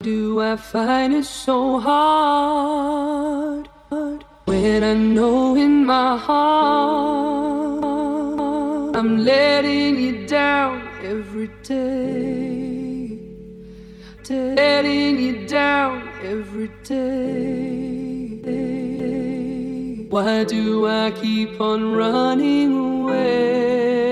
Do I find it so hard when I know in my heart I'm letting you down every day, letting you down every day? Why do I keep on running away?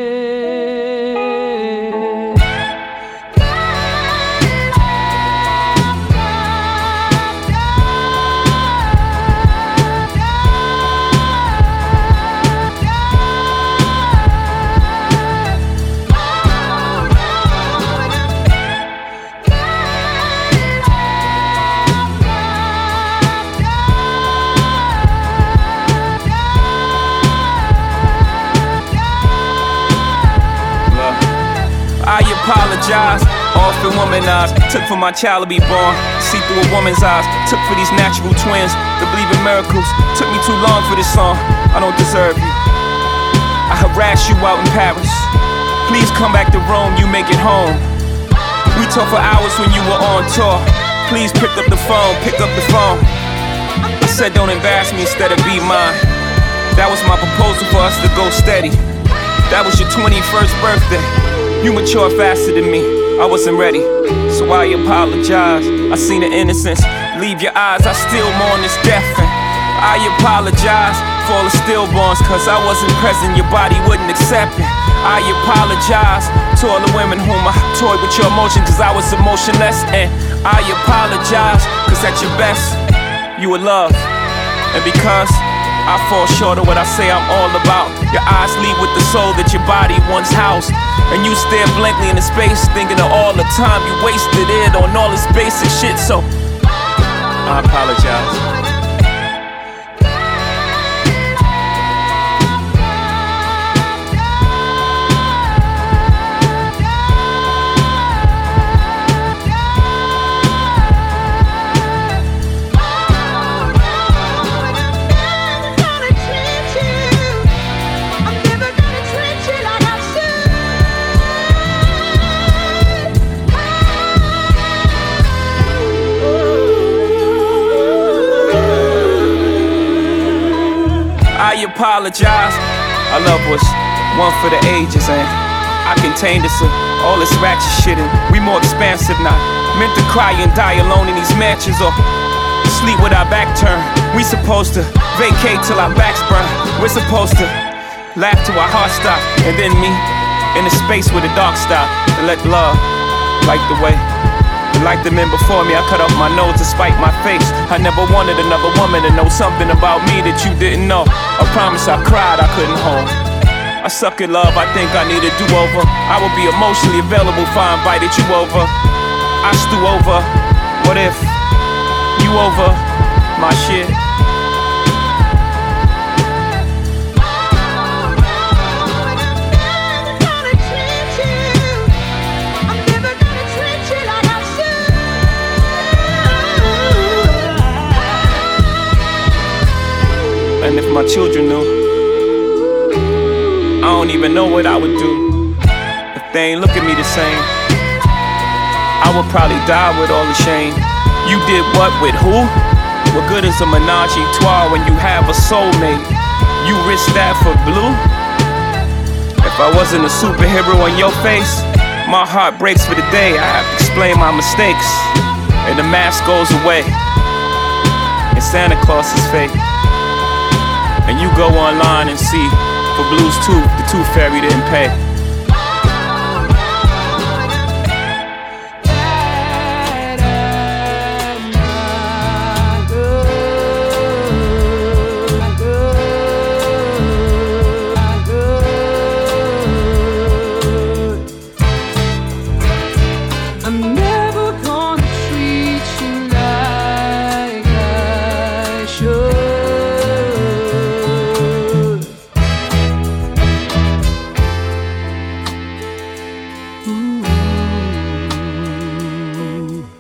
I apologize, often womanized. Took for my child to be born, see through a woman's eyes. Took for these natural twins to believe in miracles. Took me too long for this song, I don't deserve you. I harassed you out in Paris. Please come back to Rome, you make it home. We talked for hours when you were on tour. Please pick up the phone, pick up the phone. I said don't embarrass me, instead of be mine. That was my proposal for us to go steady. That was your 21st birthday. You matured faster than me, I wasn't ready, so I apologize. I seen the innocence leave your eyes, I still mourn this death. And I apologize for all the stillborns, cause I wasn't present, your body wouldn't accept it. I apologize to all the women whom I toyed with your emotion, cause I was emotionless. And I apologize, cause at your best, you were love. And because I fall short of what I say I'm all about, your eyes leave with the soul that your body once housed. And you stare blankly into space, thinking of all the time you wasted it on all this basic shit. So I apologize. I apologize. Our love was one for the ages, and I contained us all this ratchet shit, and we more expansive now. Meant to cry and die alone in these mansions, or sleep with our back turned. We supposed to vacate till our backs burn. We're supposed to laugh till our hearts stop, and then me in the space where the dark stop, and let love light the way. And like the men before me, I cut off my nose to spite my face. I never wanted another woman to know something about me that you didn't know. I promise I cried, I couldn't hold. I suck at love, I think I need a do-over. I would be emotionally available if I invited you over. I stew over, what if you over my shit? And if my children knew, I don't even know what I would do if they ain't look at me the same. I would probably die with all the shame. You did what with who? What good is a menage a trois when you have a soulmate? You risk that for blue? If I wasn't a superhero on your face, my heart breaks for the day. I have to explain my mistakes, and the mask goes away, and Santa Claus is fake. And you go online and see, for Blues Tooth, the Tooth Fairy didn't pay.